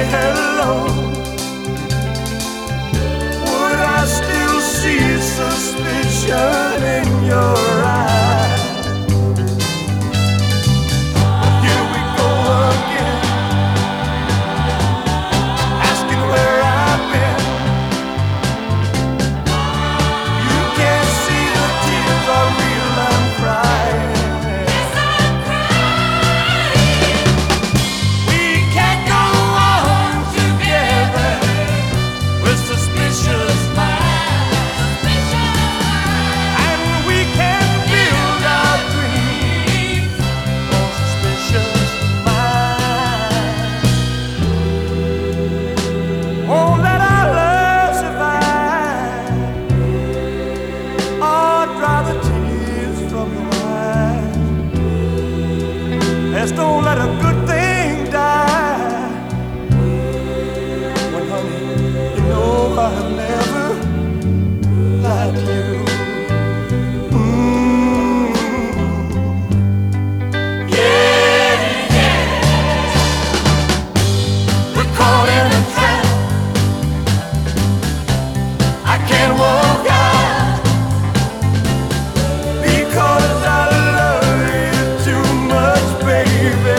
hello, would I still see suspicion in your eyes? Here we go again, asking where I've been. You can't see the tears are real, I'm crying. Yes, I'm crying. We can't go on together with suspicious minds, and we can build our dreams on suspicious minds. Won't let our love survive, or dry the tears from your eyes. Let's don't let a good thing die. When honey, you know I've never lied to you. Yeah, yeah. We're caught in a trap. I can't walk out because I love you too much, baby.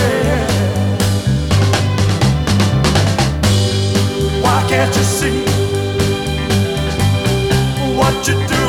Why can't you see what you're doing?